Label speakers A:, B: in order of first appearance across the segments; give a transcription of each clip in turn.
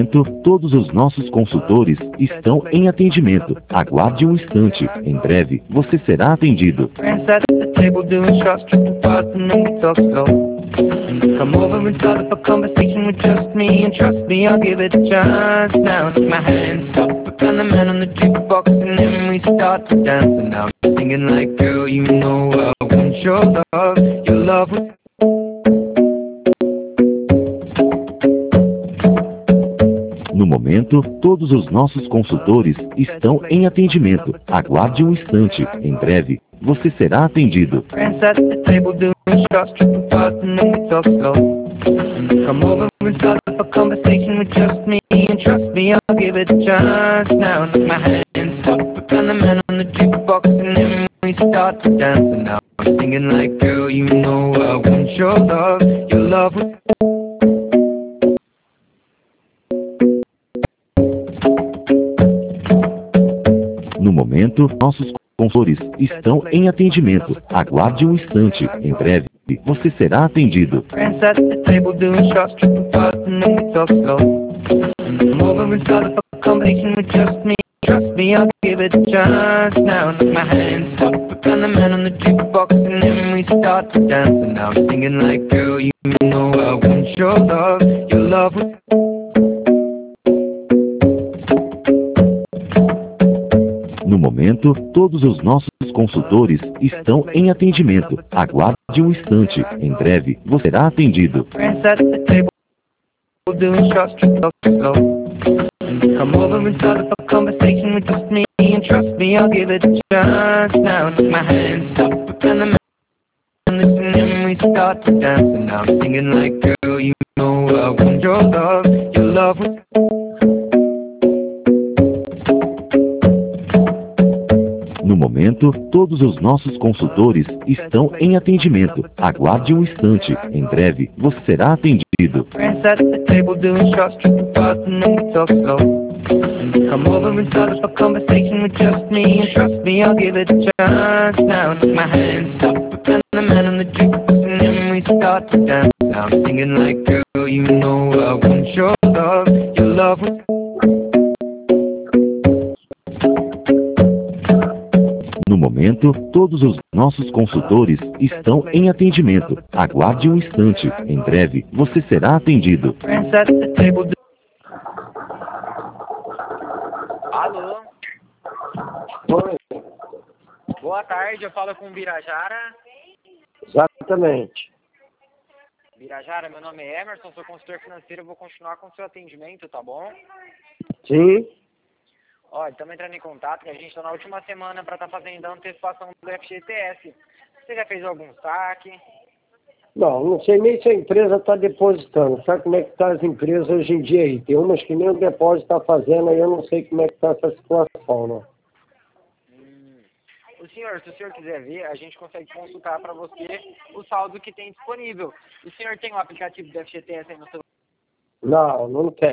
A: momento, todos os nossos consultores estão em atendimento. Aguarde um instante. Em breve, você será atendido. Come over and start up a conversation with just me, and trust me, I'll give it a chance. Now take my hand, stop, and the man on the jukebox, and then we start to dance. And now I'm singing like, girl, you know I want your love. Your love was... No momento, todos os nossos consultores estão em atendimento. Aguarde um instante. Em breve, você será atendido. Come over and start up a conversation with just me, and trust me, I'll give it a chance. Now take my hand, stop, and the man on the jukebox, and then we start to dance. And now I'm singing like, girl, you know I want your love. Your love was... No momento, nossos consultores estão em atendimento. Aguarde um instante. Em breve, você será atendido. Trust me, I'll give it a chance. Now take my hand, stop, and the man on the jukebox, and then we start to dance. And now I'm singing like, girl, you know I want your love. Your love was... No momento, todos os nossos consultores estão em atendimento. Aguarde um instante. Em breve, você será atendido. Come over and start up a conversation with just me, and trust me, I'll give it a chance. Now take my hand, stop, and the man on the jukebox, and then we start to dance. And now I'm singing like, girl, you know I want your love. Your love was... No momento, todos os nossos consultores estão em atendimento. Aguarde um instante. Em breve, você será atendido. Come over and start up a conversation with just me, and trust me, I'll give it a chance. Now take my hand, stop, and the man on the jukebox, and then we start to dance. Now I'm singing like, girl, you know I want your love. Your love was... No momento, todos os nossos consultores estão em atendimento. Aguarde um instante. Em breve, você será atendido.
B: Alô?
C: Oi.
B: Boa tarde, eu falo com o Birajara.
C: Exatamente.
B: Birajara, meu nome é Emerson, sou consultor financeiro, eu vou continuar com o seu atendimento, tá bom?
C: Sim.
B: Olha, estamos entrando em contato, que a gente está na última semana para estar fazendo a antecipação do FGTS. Você já fez algum saque?
C: Não sei nem se a empresa está depositando. Sabe como é que estão as empresas hoje em dia aí? Tem umas que nem o depósito está fazendo, aí eu não sei como é que está essa situação, não.
B: Se o senhor quiser ver, a gente consegue consultar para você o saldo que tem disponível. O senhor tem um aplicativo do FGTS aí no seu...
C: Não tem.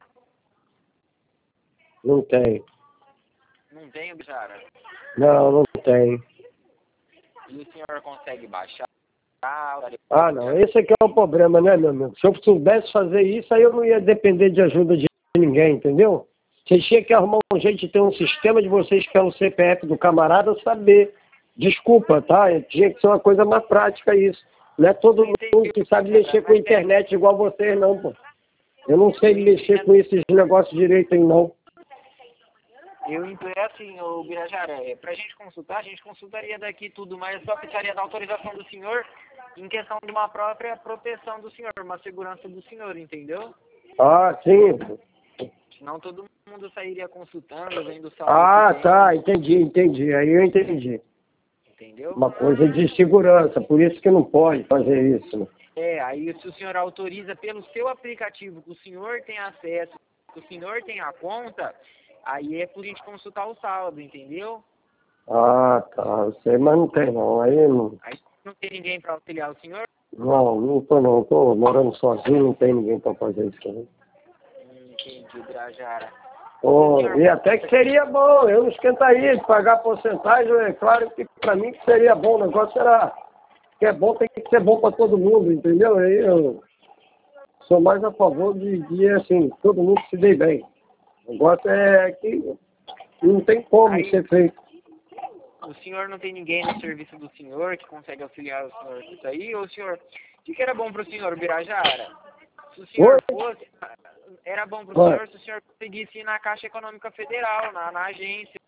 C: Não tem.
B: Não tem, Birajara?
C: Não tem.
B: E o senhor consegue baixar?
C: Não, esse aqui é o problema, né, meu amigo? Se eu soubesse fazer isso, aí eu não ia depender de ajuda de ninguém, entendeu? Vocês tinham que arrumar um jeito de ter um sistema de vocês pelo CPF do camarada saber. Desculpa, tá? Tinha que ser uma coisa mais prática isso. Não é todo mundo que sabe mexer com a internet igual vocês, não, pô. Eu não sei mexer com esses negócios direito aí, não.
B: É assim, o Birajara, pra gente consultar, a gente consultaria daqui tudo, mas só precisaria da autorização do senhor em questão de uma própria proteção do senhor, uma segurança do senhor, entendeu?
C: Sim.
B: Senão todo mundo sairia consultando, vendo o saldo.
C: Tá, entendi. Aí eu entendi.
B: Entendeu?
C: Uma coisa de segurança, por isso que não pode fazer isso.
B: Aí se o senhor autoriza pelo seu aplicativo, que o senhor tem acesso, que o senhor tem a conta, aí é por gente consultar o saldo, entendeu?
C: Tá, eu sei, mas não tem não. Aí não
B: tem ninguém para auxiliar o senhor?
C: Não tô morando sozinho, não tem ninguém para fazer isso também.
B: Entendi, Birajara.
C: E até que seria bom, eu não esquentaria de pagar porcentagem, é claro que para mim que seria bom, o negócio era que é bom, tem que ser bom para todo mundo, entendeu? Aí sou mais a favor de assim, todo mundo se dê bem. O negócio é que não tem como
B: Aí-
C: ser feito.
B: O senhor não tem ninguém no serviço do senhor que consegue auxiliar o senhor com isso aí? Ou o senhor... O que era bom pro senhor, Birajara? Se o senhor fosse... Era bom pro
C: Oi.
B: senhor se o senhor conseguisse ir na Caixa Econômica Federal, na agência.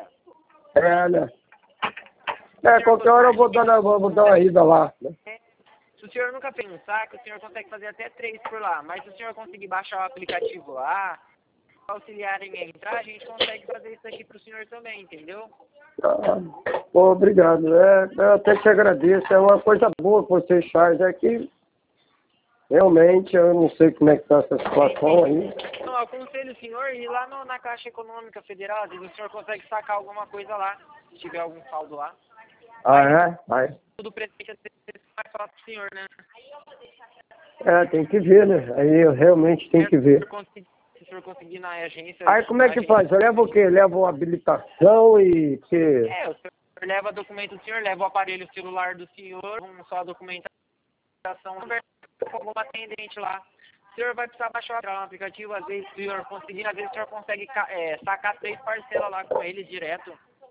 C: É, né? Qualquer hora eu vou dar uma ida lá. Né?
B: Se o senhor nunca fez um saque, o senhor consegue fazer até 3 por lá. Mas se o senhor conseguir baixar o aplicativo lá, auxiliarem a entrar, a gente consegue fazer isso aqui pro senhor também, entendeu?
C: Ah, pô, obrigado. Eu até te agradeço. É uma coisa boa que vocês fazem. É que realmente eu não sei como é que está essa situação aí.
B: Não, eu aconselho o senhor ir lá na Caixa Econômica Federal, às vezes o senhor consegue sacar alguma coisa lá, se tiver algum saldo lá.
C: Ah, é? Vai.
B: Tudo presente é mais fácil pro senhor, né?
C: Tem que ver, né? Aí eu realmente tenho que ver.
B: Se o senhor conseguir ir na agência...
C: Aí como é que faz? Eu levo o quê? Levo a habilitação e... Que...
B: É, o senhor leva documento do senhor, leva o aparelho celular do senhor, só a documentação, conversa com algum atendente lá. O senhor vai precisar baixar o aplicativo, às vezes, se o senhor conseguir, às vezes o senhor consegue sacar 3 parcelas lá com eles direto.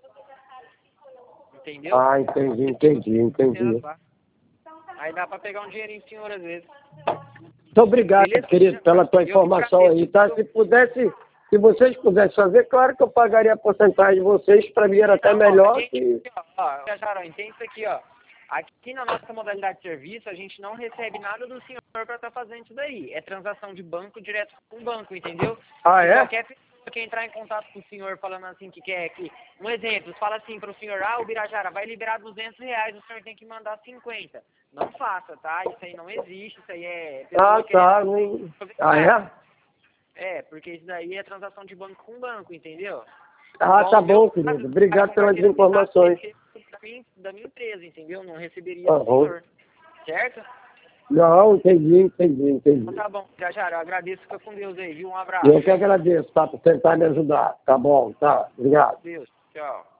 B: Entendeu?
C: Ah, entendi.
B: Aí dá pra pegar um dinheirinho do senhor, às vezes.
C: Muito obrigado,
B: Beleza?
C: querido, pela tua
B: Eu
C: informação
B: que
C: aí, tá? Se vocês pudessem fazer, claro que eu pagaria a porcentagem de vocês, para mim era até melhor que...
B: Entende isso aqui, ó. Aqui na nossa modalidade de serviço, a gente não recebe nada do senhor para estar fazendo isso daí. É transação de banco direto com o banco, entendeu?
C: Ah,
B: Se
C: é?
B: qualquer pessoa que entrar em contato com o senhor falando assim que quer que... Um exemplo, fala assim para o senhor, o Birajara vai liberar R$200, o senhor tem que mandar 50. Não faça, tá? Isso aí não existe, isso aí é...
C: Ah, tá. Ah, é?
B: É, porque isso daí é transação de banco com banco, entendeu?
C: Ah, tá bom, querido. Obrigado pelas informações.
B: Da minha empresa, entendeu? Não receberia
C: Tá
B: do
C: bom.
B: senhor. Certo?
C: Não, entendi.
B: Então tá bom, Birajara, eu agradeço, fica com Deus aí, viu? Um abraço.
C: Eu que agradeço, tá? Por tentar me ajudar. Tá bom, tá. Obrigado.
B: Deus, tchau.